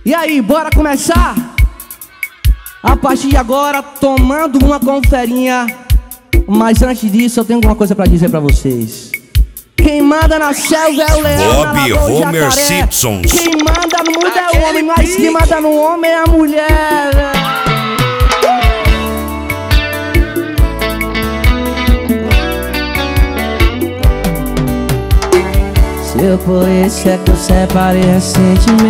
E aí, bora começar? A partir de agora, tomando uma conferinha. Mas antes disso, eu tenho alguma coisa pra dizer pra vocês. Quem manda na selva é o leão, Bob Homer Simpson. Quem manda no mundo é o homem, mas quem manda no homem é a mulher. Seu por isso é que eu separei recentemente.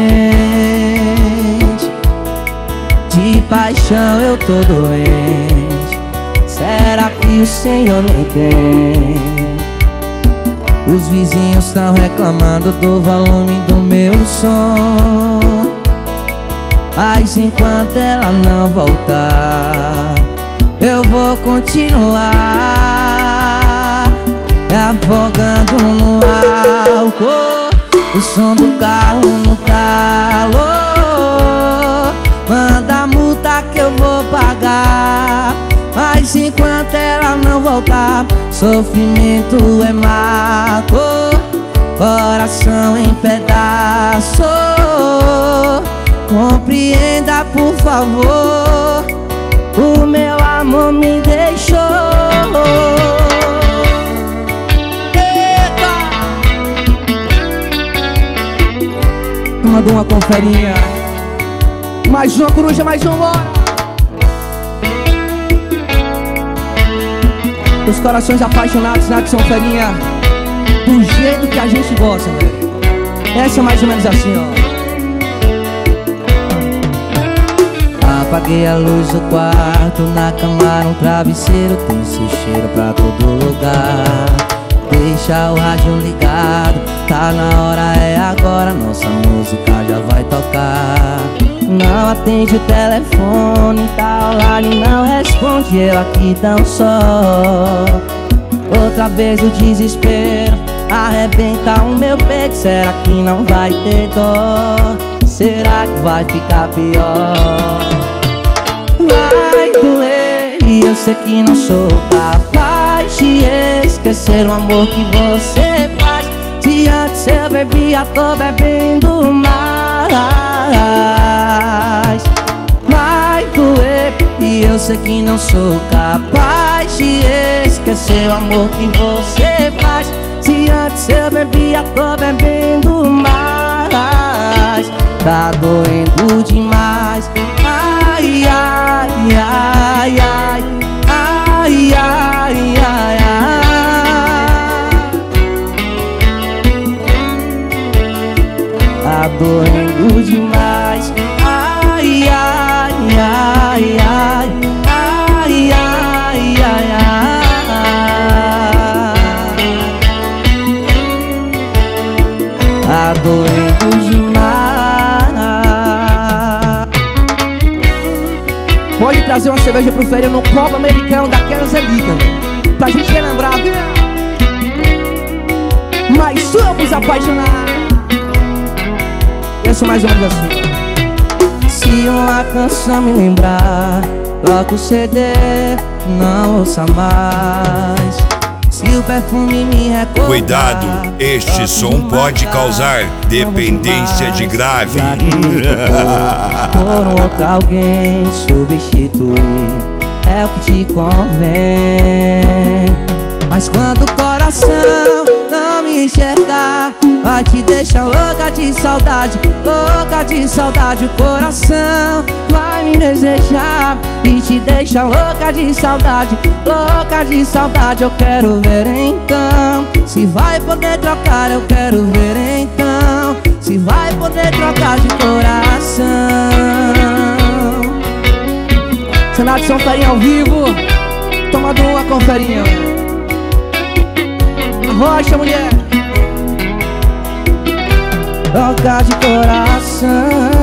De paixão eu tô doente. Será que o Senhor não entende? Os vizinhos estão reclamando do volume do meu som. Mas enquanto ela não voltar, eu vou continuar afogando no álcool, o som do carro no calor. Manda a multa que eu vou pagar. Mas enquanto ela não voltar, sofrimento é mato, coração em pedaço. Compreenda, por favor, o meu amor me deixou. Eita! Mandou uma conferinha. Mais uma coruja, mais uma hora. Os corações apaixonados na São Ferinha, do jeito que a gente gosta, velho. Essa é mais ou menos assim, ó. Apaguei a luz do quarto, na cama um travesseiro, tem seu cheiro pra todo lugar. Deixa o rádio ligado, tá na hora, é agora, nossa música já vai tocar. Não atende o telefone, tá online, não responde, eu aqui tão só. Outra vez o desespero arrebenta o meu peito. Será que não vai ter dó? Será que vai ficar pior? Vai doer e eu sei que não sou capaz de esquecer o amor que você faz. Se antes eu bebia, tô bebendo mais. Vai doer e eu sei que não sou capaz de esquecer o amor que você faz. Se antes eu bebia, tô bebendo mais. Tá doendo demais. Ai, ai, ai, ai. Ai, ai, ai, ai. Tá doendo demais. Ai, ai, ai, ai. Ai, ai, ai, ai. Tá doendo demais. Pode trazer uma cerveja pro Ferinha no copo americano daquelas relíquias, pra gente relembrar, viu? Mas somos apaixonados. Penso mais ou menos assim. Se uma canção me lembrar, troca o CD, não ouça mais. Se o perfume me recordar, Cuidado, este som pode causar dependência de grave. Por outro alguém substituir é o que te convém. Mas quando o coração não me enxergar, vai te deixar louca de saudade, louca de saudade. O coração vai me desejar e te deixa louca de saudade, louca de saudade. Eu quero ver então se vai poder trocar, eu quero ver então se vai poder trocar de coração. Cenário São Ferinha ao vivo, tomando uma conferinha. Rocha, mulher. Trocar de coração.